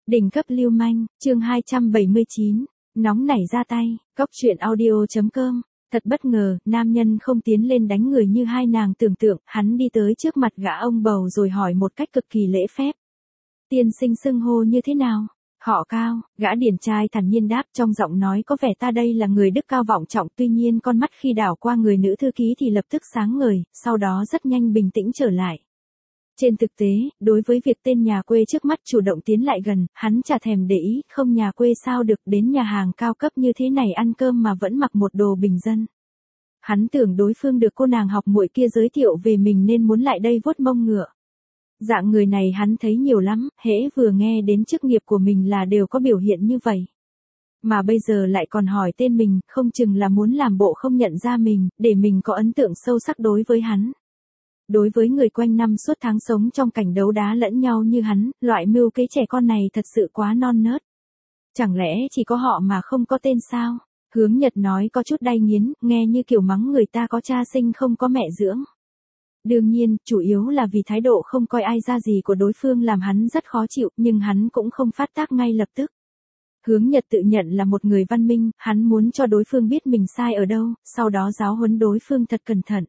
Đỉnh cấp lưu manh, chương 279, nóng nảy ra tay, Cóc truyện audio.com. Thật bất ngờ, nam nhân không tiến lên đánh người như hai nàng tưởng tượng, hắn đi tới trước mặt gã ông bầu rồi hỏi một cách cực kỳ lễ phép. Tiên sinh xưng hô như thế nào? Họ Cao, gã điển trai thản nhiên đáp, trong giọng nói có vẻ ta đây là người đức cao vọng trọng, tuy nhiên con mắt khi đảo qua người nữ thư ký thì lập tức sáng ngời, sau đó rất nhanh bình tĩnh trở lại. Trên thực tế, đối với việc tên nhà quê trước mắt chủ động tiến lại gần, hắn chả thèm để ý, không nhà quê sao được đến nhà hàng cao cấp như thế này ăn cơm mà vẫn mặc một đồ bình dân. Hắn tưởng đối phương được cô nàng học muội kia giới thiệu về mình nên muốn lại đây vuốt mông ngựa. Dạng người này hắn thấy nhiều lắm, hễ vừa nghe đến chức nghiệp của mình là đều có biểu hiện như vậy. Mà bây giờ lại còn hỏi tên mình, không chừng là muốn làm bộ không nhận ra mình, để mình có ấn tượng sâu sắc đối với hắn. Đối với người quanh năm suốt tháng sống trong cảnh đấu đá lẫn nhau như hắn, loại mưu kế trẻ con này thật sự quá non nớt. Chẳng lẽ chỉ có họ mà không có tên sao? Hướng Nhật nói có chút đay nghiến, nghe như kiểu mắng người ta có cha sinh không có mẹ dưỡng. Đương nhiên, chủ yếu là vì thái độ không coi ai ra gì của đối phương làm hắn rất khó chịu, nhưng hắn cũng không phát tác ngay lập tức. Hướng Nhật tự nhận là một người văn minh, hắn muốn cho đối phương biết mình sai ở đâu, sau đó giáo huấn đối phương thật cẩn thận.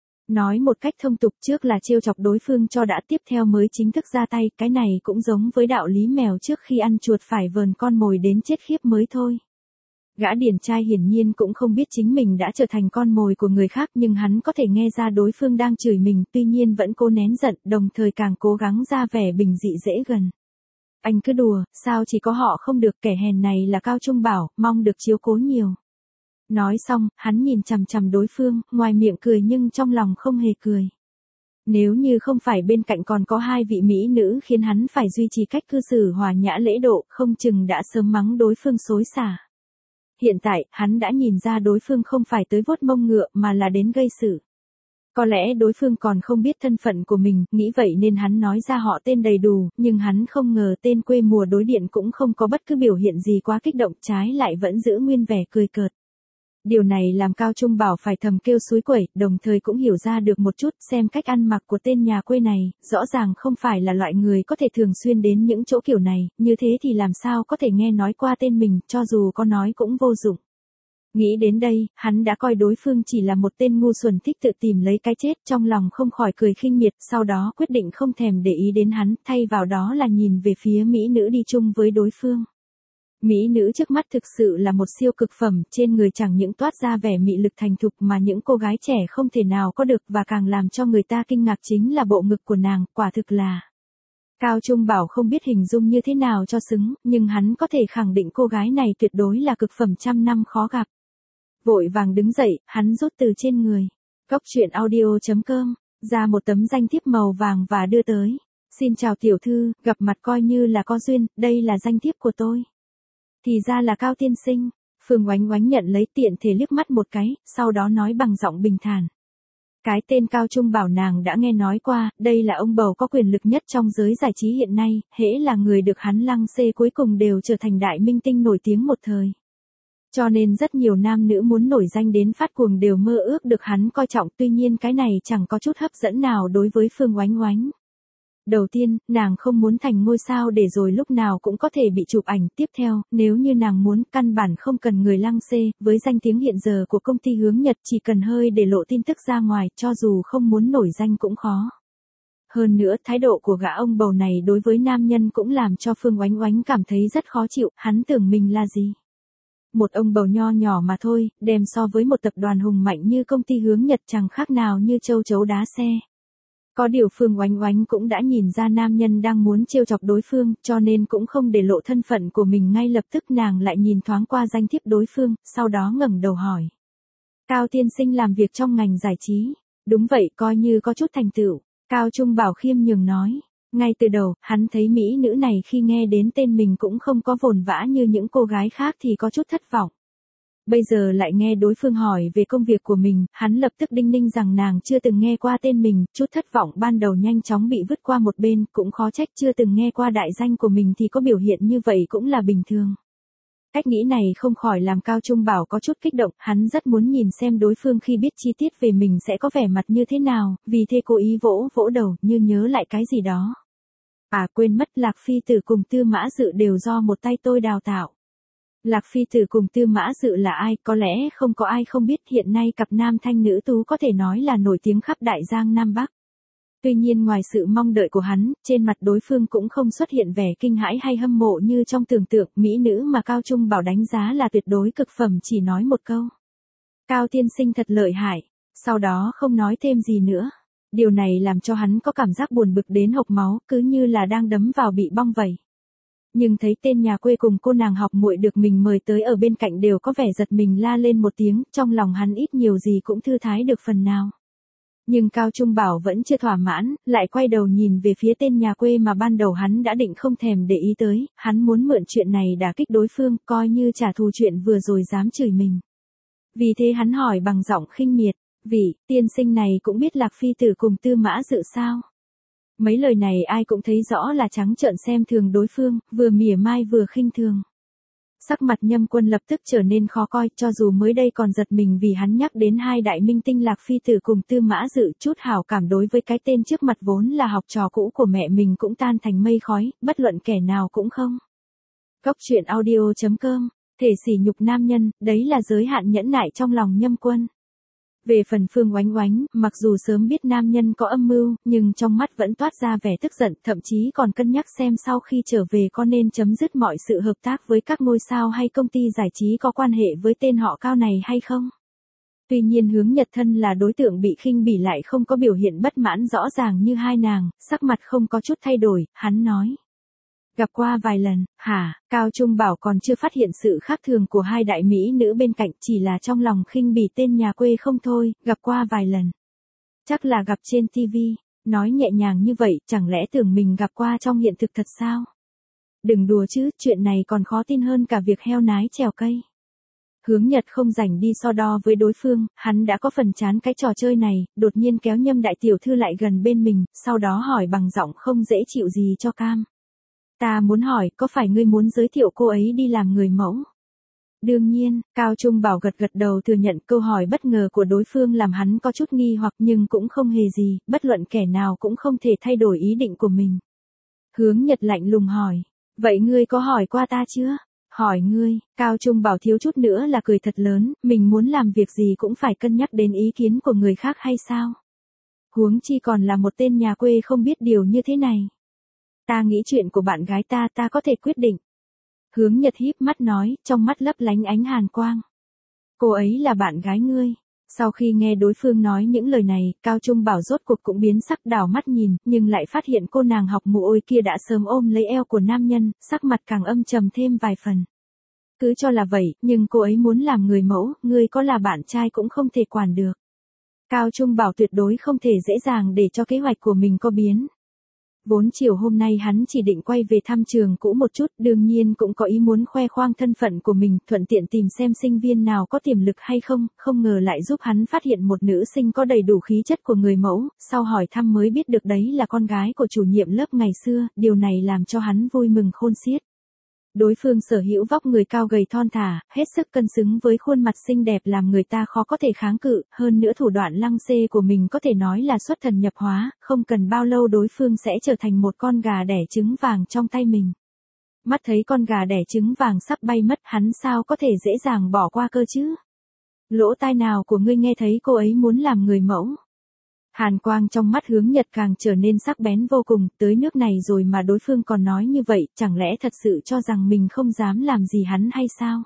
Nói một cách thông tục, trước là trêu chọc đối phương cho đã, tiếp theo mới chính thức ra tay, cái này cũng giống với đạo lý mèo trước khi ăn chuột phải vờn con mồi đến chết khiếp mới thôi. Gã điển trai hiển nhiên cũng không biết chính mình đã trở thành con mồi của người khác, nhưng hắn có thể nghe ra đối phương đang chửi mình, tuy nhiên vẫn cố nén giận, đồng thời càng cố gắng ra vẻ bình dị dễ gần. Anh cứ đùa, sao chỉ có họ không được, kẻ hèn này là Cao Trung Bảo, mong được chiếu cố nhiều. Nói xong, hắn nhìn chằm chằm đối phương, ngoài miệng cười nhưng trong lòng không hề cười. Nếu như không phải bên cạnh còn có hai vị mỹ nữ khiến hắn phải duy trì cách cư xử hòa nhã lễ độ, không chừng đã sớm mắng đối phương xối xả. Hiện tại, hắn đã nhìn ra đối phương không phải tới vuốt mông ngựa mà là đến gây sự. Có lẽ đối phương còn không biết thân phận của mình, nghĩ vậy nên hắn nói ra họ tên đầy đủ, nhưng hắn không ngờ tên quê mùa đối điện cũng không có bất cứ biểu hiện gì quá kích động, trái lại vẫn giữ nguyên vẻ cười cợt. Điều này làm Cao Trung Bảo phải thầm kêu xúi quẩy, đồng thời cũng hiểu ra được một chút, xem cách ăn mặc của tên nhà quê này, rõ ràng không phải là loại người có thể thường xuyên đến những chỗ kiểu này, như thế thì làm sao có thể nghe nói qua tên mình, cho dù có nói cũng vô dụng. Nghĩ đến đây, hắn đã coi đối phương chỉ là một tên ngu xuẩn thích tự tìm lấy cái chết, trong lòng không khỏi cười khinh miệt, sau đó quyết định không thèm để ý đến hắn, thay vào đó là nhìn về phía mỹ nữ đi chung với đối phương. Mỹ nữ trước mắt thực sự là một siêu cực phẩm, trên người chẳng những toát ra vẻ mị lực thành thục mà những cô gái trẻ không thể nào có được, và càng làm cho người ta kinh ngạc chính là bộ ngực của nàng, quả thực là. Cao Trung Bảo không biết hình dung như thế nào cho xứng, nhưng hắn có thể khẳng định cô gái này tuyệt đối là cực phẩm trăm năm khó gặp. Vội vàng đứng dậy, hắn rút từ trên người. Cóc truyện audio.com, ra một tấm danh thiếp màu vàng và đưa tới. Xin chào tiểu thư, gặp mặt coi như là có duyên, đây là danh thiếp của tôi. Thì ra là Cao tiên sinh. Phương Oánh Oánh nhận lấy, tiện thể liếc mắt một cái, sau đó nói bằng giọng bình thản. Cái tên Cao Trung Bảo nàng đã nghe nói qua, đây là ông bầu có quyền lực nhất trong giới giải trí hiện nay, hễ là người được hắn lăng xê cuối cùng đều trở thành đại minh tinh nổi tiếng một thời. Cho nên rất nhiều nam nữ muốn nổi danh đến phát cuồng đều mơ ước được hắn coi trọng, tuy nhiên cái này chẳng có chút hấp dẫn nào đối với Phương Oánh Oánh. Đầu tiên, nàng không muốn thành ngôi sao để rồi lúc nào cũng có thể bị chụp ảnh. Tiếp theo, nếu như nàng muốn, căn bản không cần người lăng xê, với danh tiếng hiện giờ của công ty Hướng Nhật chỉ cần hơi để lộ tin tức ra ngoài, cho dù không muốn nổi danh cũng khó. Hơn nữa, thái độ của gã ông bầu này đối với nam nhân cũng làm cho Phương Oánh Oánh cảm thấy rất khó chịu, hắn tưởng mình là gì? Một ông bầu nho nhỏ mà thôi, đem so với một tập đoàn hùng mạnh như công ty Hướng Nhật chẳng khác nào như châu chấu đá xe. Có điều Phương Oánh Oánh cũng đã nhìn ra nam nhân đang muốn trêu chọc đối phương, cho nên cũng không để lộ thân phận của mình ngay lập tức, nàng lại nhìn thoáng qua danh thiếp đối phương, sau đó ngẩng đầu hỏi. Cao tiên sinh làm việc trong ngành giải trí. Đúng vậy, coi như có chút thành tựu. Cao Trung Bảo khiêm nhường nói. Ngay từ đầu, hắn thấy mỹ nữ này khi nghe đến tên mình cũng không có vồn vã như những cô gái khác thì có chút thất vọng. Bây giờ lại nghe đối phương hỏi về công việc của mình, hắn lập tức đinh ninh rằng nàng chưa từng nghe qua tên mình, chút thất vọng ban đầu nhanh chóng bị vứt qua một bên, cũng khó trách chưa từng nghe qua đại danh của mình thì có biểu hiện như vậy cũng là bình thường. Cách nghĩ này không khỏi làm Cao Trung Bảo có chút kích động, hắn rất muốn nhìn xem đối phương khi biết chi tiết về mình sẽ có vẻ mặt như thế nào, vì thế cố ý vỗ vỗ đầu như nhớ lại cái gì đó. À quên mất, Lạc Phi Tử cùng Tư Mã Dự đều do một tay tôi đào tạo. Lạc Phi Tử cùng Tư Mã Dự là ai, có lẽ không có ai không biết, hiện nay cặp nam thanh nữ tú có thể nói là nổi tiếng khắp Đại Giang Nam Bắc. Tuy nhiên ngoài sự mong đợi của hắn, trên mặt đối phương cũng không xuất hiện vẻ kinh hãi hay hâm mộ như trong tưởng tượng, mỹ nữ mà Cao Trung Bảo đánh giá là tuyệt đối cực phẩm chỉ nói một câu. Cao tiên sinh thật lợi hại, sau đó không nói thêm gì nữa. Điều này làm cho hắn có cảm giác buồn bực đến hộc máu, cứ như là đang đấm vào bị bong vậy. Nhưng thấy tên nhà quê cùng cô nàng học muội được mình mời tới ở bên cạnh đều có vẻ giật mình la lên một tiếng, trong lòng hắn ít nhiều gì cũng thư thái được phần nào. Nhưng Cao Trung Bảo vẫn chưa thỏa mãn, lại quay đầu nhìn về phía tên nhà quê mà ban đầu hắn đã định không thèm để ý tới, hắn muốn mượn chuyện này đả kích đối phương, coi như trả thù chuyện vừa rồi dám chửi mình. Vì thế hắn hỏi bằng giọng khinh miệt, vị tiên sinh này cũng biết Lạc Phi Tử cùng Tư Mã Dự sao? Mấy lời này ai cũng thấy rõ là trắng trợn xem thường đối phương, vừa mỉa mai vừa khinh thường. Sắc mặt Nhâm Quân lập tức trở nên khó coi, cho dù mới đây còn giật mình vì hắn nhắc đến hai đại minh tinh Lạc Phi Tử cùng Tư Mã Dự, chút hảo cảm đối với cái tên trước mặt vốn là học trò cũ của mẹ mình cũng tan thành mây khói, bất luận kẻ nào cũng không. Cốc truyện audio.com, thể sỉ nhục nam nhân, đấy là giới hạn nhẫn nại trong lòng Nhâm Quân. Về phần Phương Oánh Oánh, mặc dù sớm biết nam nhân có âm mưu, nhưng trong mắt vẫn toát ra vẻ tức giận, thậm chí còn cân nhắc xem sau khi trở về có nên chấm dứt mọi sự hợp tác với các ngôi sao hay công ty giải trí có quan hệ với tên họ Cao này hay không. Tuy nhiên Hướng Nhật thân là đối tượng bị khinh bỉ lại không có biểu hiện bất mãn rõ ràng như hai nàng, sắc mặt không có chút thay đổi, hắn nói. Gặp qua vài lần, hả? Cao Trung Bảo còn chưa phát hiện sự khác thường của hai đại mỹ nữ bên cạnh, chỉ là trong lòng khinh bỉ tên nhà quê không thôi, gặp qua vài lần. Chắc là gặp trên TV, nói nhẹ nhàng như vậy, chẳng lẽ tưởng mình gặp qua trong hiện thực thật sao? Đừng đùa chứ, chuyện này còn khó tin hơn cả việc heo nái trèo cây. Hướng Nhật không rảnh đi so đo với đối phương, hắn đã có phần chán cái trò chơi này, đột nhiên kéo Nhâm đại tiểu thư lại gần bên mình, sau đó hỏi bằng giọng không dễ chịu gì cho cam. Ta muốn hỏi, có phải ngươi muốn giới thiệu cô ấy đi làm người mẫu? Đương nhiên, Cao Trung Bảo gật gật đầu thừa nhận câu hỏi bất ngờ của đối phương làm hắn có chút nghi hoặc nhưng cũng không hề gì, bất luận kẻ nào cũng không thể thay đổi ý định của mình. Hướng Nhật lạnh lùng hỏi, vậy ngươi có hỏi qua ta chưa? Hỏi ngươi, Cao Trung Bảo thiếu chút nữa là cười thật lớn, mình muốn làm việc gì cũng phải cân nhắc đến ý kiến của người khác hay sao? Huống chi còn là một tên nhà quê không biết điều như thế này. Ta nghĩ chuyện của bạn gái ta có thể quyết định. Hướng Nhật híp mắt nói, trong mắt lấp lánh ánh hàn quang. Cô ấy là bạn gái ngươi. Sau khi nghe đối phương nói những lời này, Cao Trung Bảo rốt cuộc cũng biến sắc đảo mắt nhìn, nhưng lại phát hiện cô nàng học mụ ôi kia đã sớm ôm lấy eo của nam nhân, sắc mặt càng âm trầm thêm vài phần. Cứ cho là vậy, nhưng cô ấy muốn làm người mẫu, ngươi có là bạn trai cũng không thể quản được. Cao Trung Bảo tuyệt đối không thể dễ dàng để cho kế hoạch của mình có biến. Vốn chiều hôm nay hắn chỉ định quay về thăm trường cũ một chút, đương nhiên cũng có ý muốn khoe khoang thân phận của mình, thuận tiện tìm xem sinh viên nào có tiềm lực hay không, không ngờ lại giúp hắn phát hiện một nữ sinh có đầy đủ khí chất của người mẫu, sau hỏi thăm mới biết được đấy là con gái của chủ nhiệm lớp ngày xưa, điều này làm cho hắn vui mừng khôn xiết. Đối phương sở hữu vóc người cao gầy thon thả, hết sức cân xứng với khuôn mặt xinh đẹp làm người ta khó có thể kháng cự, hơn nữa thủ đoạn lăng xê của mình có thể nói là xuất thần nhập hóa, không cần bao lâu đối phương sẽ trở thành một con gà đẻ trứng vàng trong tay mình. Mắt thấy con gà đẻ trứng vàng sắp bay mất, hắn sao có thể dễ dàng bỏ qua cơ chứ? Lỗ tai nào của ngươi nghe thấy cô ấy muốn làm người mẫu? Hàn quang trong mắt Hướng Nhật càng trở nên sắc bén vô cùng, tới nước này rồi mà đối phương còn nói như vậy, chẳng lẽ thật sự cho rằng mình không dám làm gì hắn hay sao?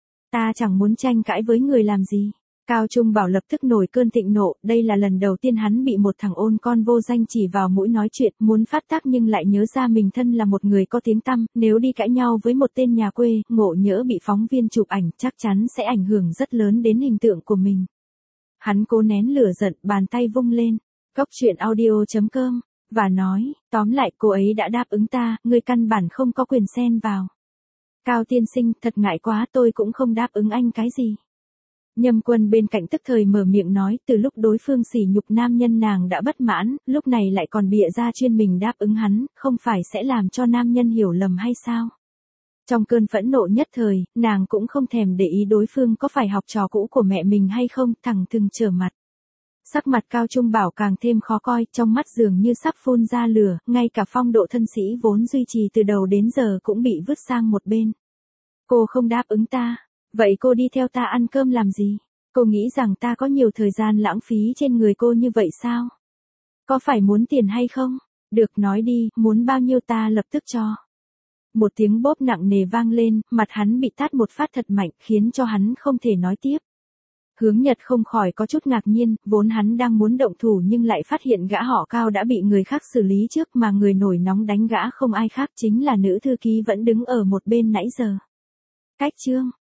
Ta chẳng muốn tranh cãi với người làm gì. Cao Trung Bảo lập tức nổi cơn thịnh nộ, đây là lần đầu tiên hắn bị một thằng ôn con vô danh chỉ vào mũi nói chuyện, muốn phát tác nhưng lại nhớ ra mình thân là một người có tiếng tăm, nếu đi cãi nhau với một tên nhà quê, ngộ nhỡ bị phóng viên chụp ảnh, chắc chắn sẽ ảnh hưởng rất lớn đến hình tượng của mình. Hắn cố nén lửa giận, bàn tay vung lên, cốc truyện audio.com, và nói, tóm lại cô ấy đã đáp ứng ta, ngươi căn bản không có quyền xen vào. Cao tiên sinh, thật ngại quá, tôi cũng không đáp ứng anh cái gì. Nhâm Quân bên cạnh tức thời mở miệng nói, từ lúc đối phương sỉ nhục nam nhân nàng đã bất mãn, lúc này lại còn bịa ra chuyên mình đáp ứng hắn, không phải sẽ làm cho nam nhân hiểu lầm hay sao? Trong cơn phẫn nộ nhất thời, nàng cũng không thèm để ý đối phương có phải học trò cũ của mẹ mình hay không, thẳng thừng trở mặt. Sắc mặt Cao Trung Bảo càng thêm khó coi, trong mắt dường như sắp phun ra lửa, ngay cả phong độ thân sĩ vốn duy trì từ đầu đến giờ cũng bị vứt sang một bên. Cô không đáp ứng ta, vậy cô đi theo ta ăn cơm làm gì? Cô nghĩ rằng ta có nhiều thời gian lãng phí trên người cô như vậy sao? Có phải muốn tiền hay không? Được, nói đi, muốn bao nhiêu ta lập tức cho. Một tiếng bóp nặng nề vang lên, mặt hắn bị tát một phát thật mạnh, khiến cho hắn không thể nói tiếp. Hướng Nhật không khỏi có chút ngạc nhiên, vốn hắn đang muốn động thủ nhưng lại phát hiện gã họ Cao đã bị người khác xử lý trước, mà người nổi nóng đánh gã không ai khác chính là nữ thư ký vẫn đứng ở một bên nãy giờ. Cách Trương,